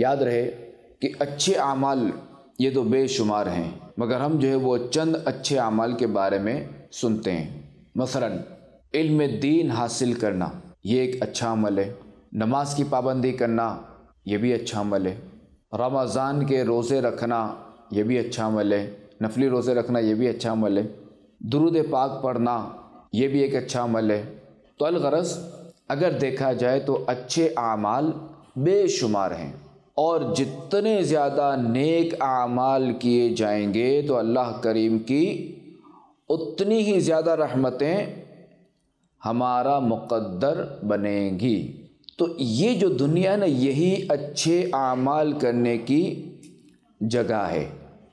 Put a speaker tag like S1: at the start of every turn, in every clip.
S1: یاد رہے کہ اچھے اعمال یہ تو بے شمار ہیں، مگر ہم جو ہے وہ چند اچھے اعمال کے بارے میں سنتے ہیں۔ مثلا علم دین حاصل کرنا یہ ایک اچھا عمل ہے، نماز کی پابندی کرنا یہ بھی اچھا عمل ہے، رمضان کے روزے رکھنا یہ بھی اچھا عمل ہے، نفلی روزے رکھنا یہ بھی اچھا عمل ہے، درود پاک پڑھنا یہ بھی ایک اچھا عمل ہے۔ تو الغرض اگر دیکھا جائے تو اچھے اعمال بے شمار ہیں، اور جتنے زیادہ نیک اعمال کیے جائیں گے تو اللہ کریم کی اتنی ہی زیادہ رحمتیں ہمارا مقدر بنیں گی۔ تو یہ جو دنیا ہے نا، یہی اچھے اعمال کرنے کی جگہ ہے،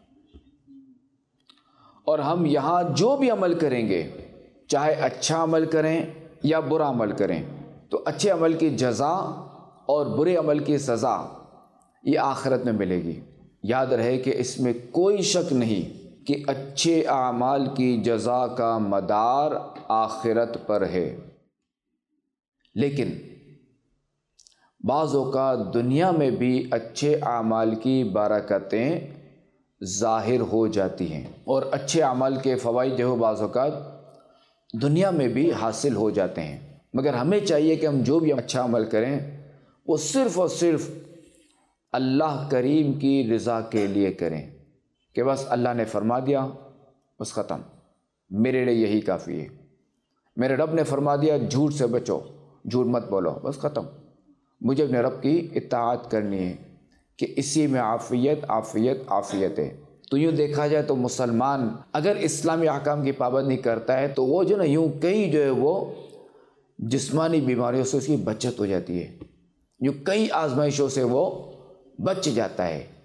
S1: اور ہم یہاں جو بھی عمل کریں گے، چاہے اچھا عمل کریں یا برا عمل کریں، تو اچھے عمل کی جزا اور برے عمل کی سزا یہ آخرت میں ملے گی۔ یاد رہے کہ اس میں کوئی شک نہیں کہ اچھے اعمال کی جزا کا مدار آخرت پر ہے، لیکن بعض اوقات دنیا میں بھی اچھے اعمال کی برکتیں ظاہر ہو جاتی ہیں، اور اچھے اعمال کے فوائد جو بعض اوقات دنیا میں بھی حاصل ہو جاتے ہیں، مگر ہمیں چاہیے کہ ہم جو بھی اچھا عمل کریں وہ صرف اور صرف اللہ کریم کی رضا کے لیے کریں، کہ بس اللہ نے فرما دیا بس ختم، میرے لیے یہی کافی ہے، میرے رب نے فرما دیا جھوٹ سے بچو، جھوٹ مت بولو، بس ختم، مجھے اپنے رب کی اطاعت کرنی ہے، کہ اسی میں عافیت عافیت عافیت ہے۔ تو یوں دیکھا جائے تو مسلمان اگر اسلامی احکام کی پابندی کرتا ہے تو وہ جو نا یوں کئی جو ہے وہ جسمانی بیماریوں سے اس کی بچت ہو جاتی ہے، یوں کئی آزمائشوں سے وہ بچ جاتا ہے۔